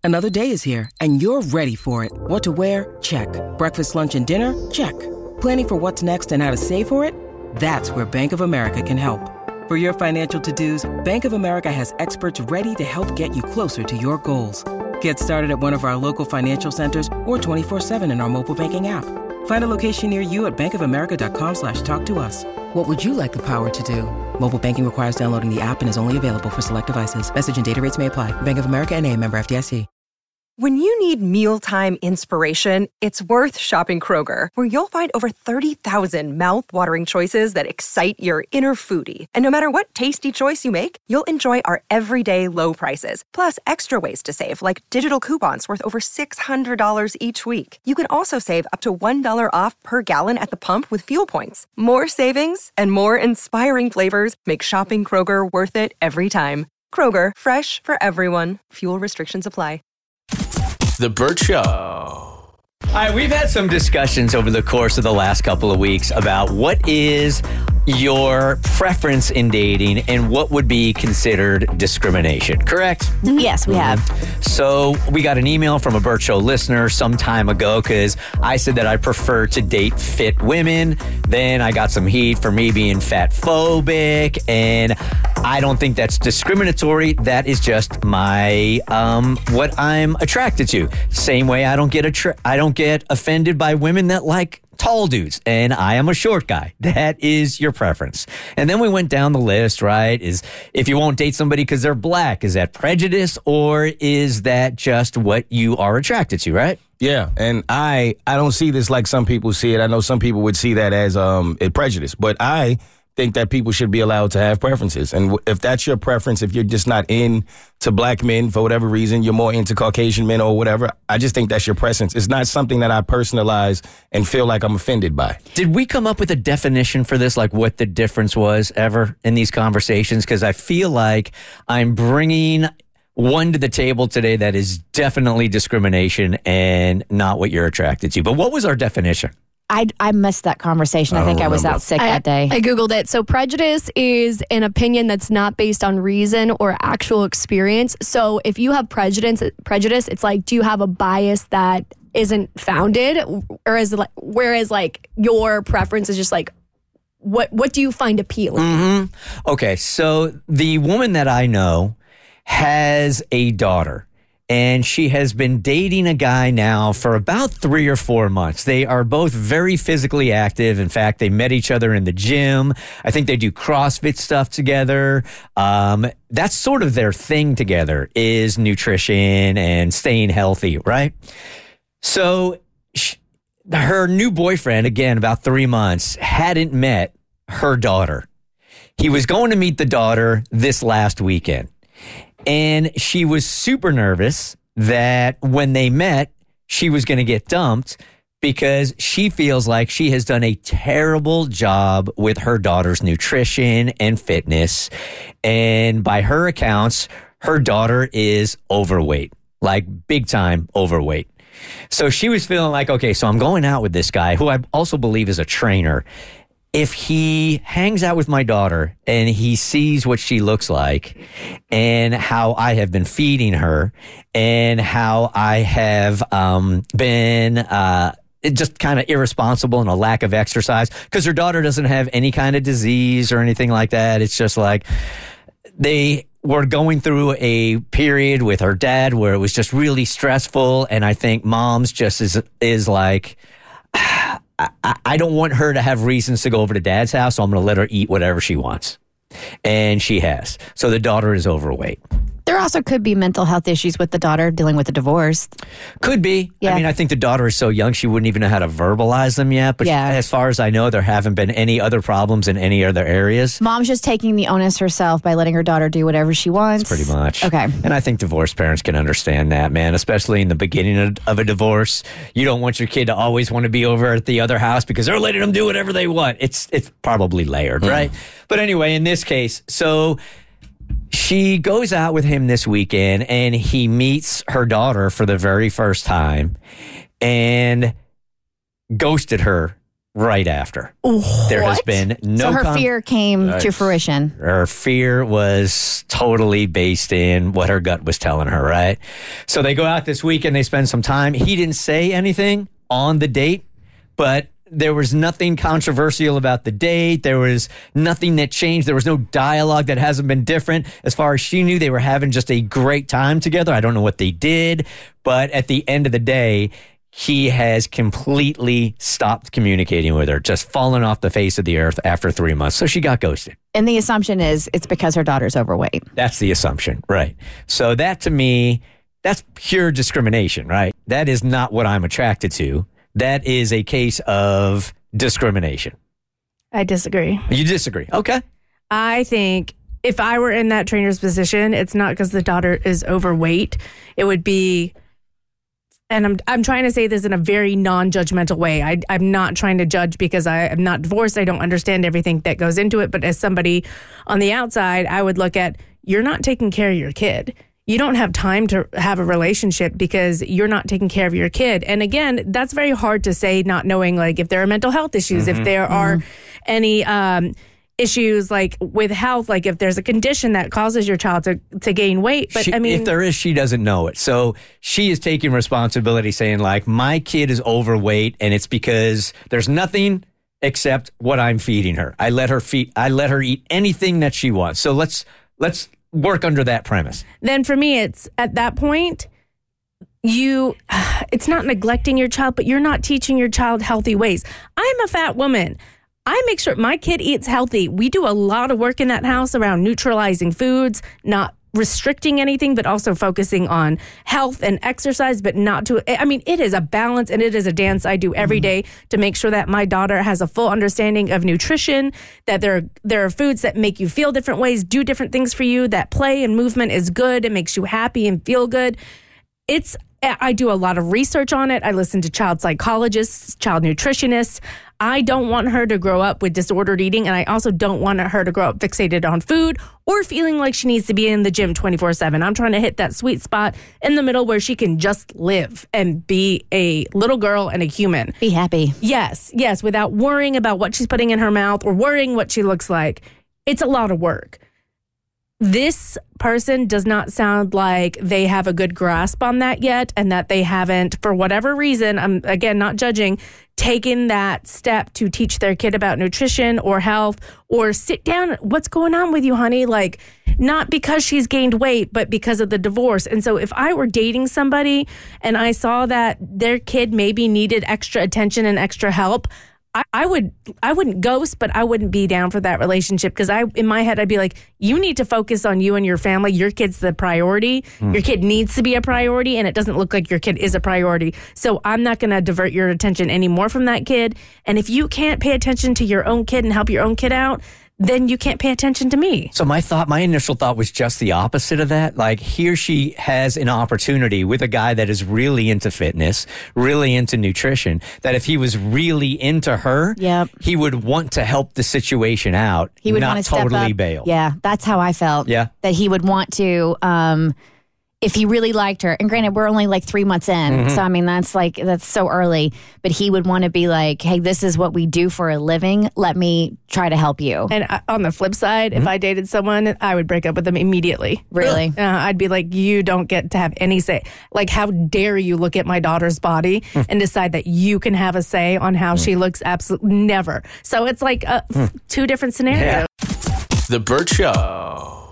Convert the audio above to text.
Another day is here, and you're ready for it. What to wear? Check. Breakfast, lunch, and dinner? Check. Planning for what's next and how to save for it? That's where Bank of America can help. For your financial to-dos, Bank of America has experts ready to help get you closer to your goals. Get started at one of our local financial centers or 24/7 in our mobile banking app. Find a location near you at bankofamerica.com/talktous. What would you like the power to do? Mobile banking requires downloading the app and is only available for select devices. Message and data rates may apply. Bank of America N.A., member FDIC. When you need mealtime inspiration, it's worth shopping Kroger, where you'll find over 30,000 mouth-watering choices that excite your inner foodie. And no matter what tasty choice you make, you'll enjoy our everyday low prices, plus extra ways to save, like digital coupons worth over $600 each week. You can also save up to $1 off per gallon at the pump with fuel points. More savings and more inspiring flavors make shopping Kroger worth it every time. Kroger, fresh for everyone. Fuel restrictions apply. The Burt Show. All right, we've had some discussions over the course of the last couple of weeks about what is your preference in dating and what would be considered discrimination, correct? Yes, we have. So we got an email from a Burt Show listener some time ago because I said that I prefer to date fit women. Then I got some heat for me being fat phobic, and I don't think that's discriminatory. That is just my what I'm attracted to. Same way I don't get offended by women that like tall dudes, and I am a short guy. That is your preference. And then we went down the list, right? Is if you won't date somebody because they're black, is that prejudice or is that just what you are attracted to, right? Yeah, and I don't see this like some people see it. I know some people would see that as a prejudice, but I think that people should be allowed to have preferences. And if that's your preference, if you're just not into black men for whatever reason, you're more into Caucasian men or whatever, I just think that's your preference. It's not something that I personalize and feel like I'm offended by. Did we come up with a definition for this, like what the difference was ever in these conversations? Because I feel like I'm bringing one to the table today that is definitely discrimination and not what you're attracted to. But what was our definition? I missed that conversation. I think I was out sick that day. I Googled it. So prejudice is an opinion that's not based on reason or actual experience. So if you have prejudice, it's like, do you have a bias that isn't founded? Whereas like your preference is just like, what do you find appealing? Mm-hmm. Okay, so the woman that I know has a daughter. And she has been dating a guy now for about 3 or 4 months. They are both very physically active. In fact, they met each other in the gym. I think they do CrossFit stuff together. That's sort of their thing together, is nutrition and staying healthy, right? So her new boyfriend, again, about 3 months, hadn't met her daughter. He was going to meet the daughter this last weekend. And she was super nervous that when they met, she was going to get dumped because she feels like she has done a terrible job with her daughter's nutrition and fitness. And by her accounts, her daughter is overweight, like big time overweight. So she was feeling like, okay, so I'm going out with this guy who I also believe is a trainer. If he hangs out with my daughter and he sees what she looks like and how I have been feeding her and how I have been just kind of irresponsible and a lack of exercise, because her daughter doesn't have any kind of disease or anything like that. It's just like they were going through a period with her dad where it was just really stressful. And I think mom's just is like, I don't want her to have reasons to go over to dad's house, so I'm going to let her eat whatever she wants. And she has. So the daughter is overweight. There also could be mental health issues with the daughter dealing with a divorce. Could be. Yeah. I mean, I think the daughter is so young, she wouldn't even know how to verbalize them yet. But as far as I know, there haven't been any other problems in any other areas. Mom's just taking the onus herself by letting her daughter do whatever she wants. Pretty much. Okay. And I think divorced parents can understand that, man, especially in the beginning of a divorce. You don't want your kid to always want to be over at the other house because they're letting them do whatever they want. It's probably layered, right? But anyway, in this case, so she goes out with him this weekend and he meets her daughter for the very first time and ghosted her right after. There has been no So her fear came to fruition. Her fear was totally based in what her gut was telling her, right? So they go out this weekend, they spend some time. He didn't say anything on the date, but there was nothing controversial about the date. There was nothing that changed. There was no dialogue that hasn't been different. As far as she knew, they were having just a great time together. I don't know what they did, but at the end of the day, he has completely stopped communicating with her, just fallen off the face of the earth after 3 months. So she got ghosted. And the assumption is it's because her daughter's overweight. That's the assumption, right? So that to me, that's pure discrimination, right? That is not what I'm attracted to. That is a case of discrimination. I disagree. You disagree? Okay. I think if I were in that trainer's position, it's not because the daughter is overweight. It would be, and I'm trying to say this in a very non-judgmental way. I'm not trying to judge because I'm not divorced. I don't understand everything that goes into it. But as somebody on the outside, I would look at, you're not taking care of your kid. You don't have time to have a relationship because you're not taking care of your kid. And again, that's very hard to say, not knowing like if there are mental health issues, if there are any issues like with health, like if there's a condition that causes your child to gain weight. But if there is, she doesn't know it. So she is taking responsibility saying like, my kid is overweight and it's because there's nothing except what I'm feeding her. I let her eat anything that she wants. So let's work under that premise. Then for me, it's at that point, it's not neglecting your child, but you're not teaching your child healthy ways. I'm a fat woman. I make sure my kid eats healthy. We do a lot of work in that house around neutralizing foods, not restricting anything, but also focusing on health and exercise, but not to, it is a balance and it is a dance I do every day to make sure that my daughter has a full understanding of nutrition, that there are foods that make you feel different ways, do different things for you, that play and movement is good. It makes you happy and feel good. I do a lot of research on it. I listen to child psychologists, child nutritionists. I don't want her to grow up with disordered eating, and I also don't want her to grow up fixated on food or feeling like she needs to be in the gym 24/7. I'm trying to hit that sweet spot in the middle where she can just live and be a little girl and a human. Be happy. Yes, without worrying about what she's putting in her mouth or worrying what she looks like. It's a lot of work. This person does not sound like they have a good grasp on that yet, and that they haven't, for whatever reason, I'm again not judging, taken that step to teach their kid about nutrition or health or sit down. What's going on with you, honey? Like, not because she's gained weight, but because of the divorce. And so if I were dating somebody and I saw that their kid maybe needed extra attention and extra help, I wouldn't ghost, but I wouldn't be down for that relationship because in my head, I'd be like, you need to focus on you and your family. Your kid's the priority. Your kid needs to be a priority, and it doesn't look like your kid is a priority. So I'm not going to divert your attention anymore from that kid. And if you can't pay attention to your own kid and help your own kid out, then you can't pay attention to me. So my initial thought was just the opposite of that. Like, here she has an opportunity with a guy that is really into fitness, really into nutrition, that if he was really into her, he would want to help the situation out. He would not want to totally step up. bail. Yeah, that's how I felt. Yeah. That he would want to, if he really liked her, and granted, we're only like 3 months in, so that's so early, but he would want to be like, hey, this is what we do for a living. Let me try to help you. And on the flip side, if I dated someone, I would break up with them immediately. Really? I'd be like, you don't get to have any say. Like, how dare you look at my daughter's body and decide that you can have a say on how she looks? Absolutely never. So it's like two different scenarios. The Burt Show.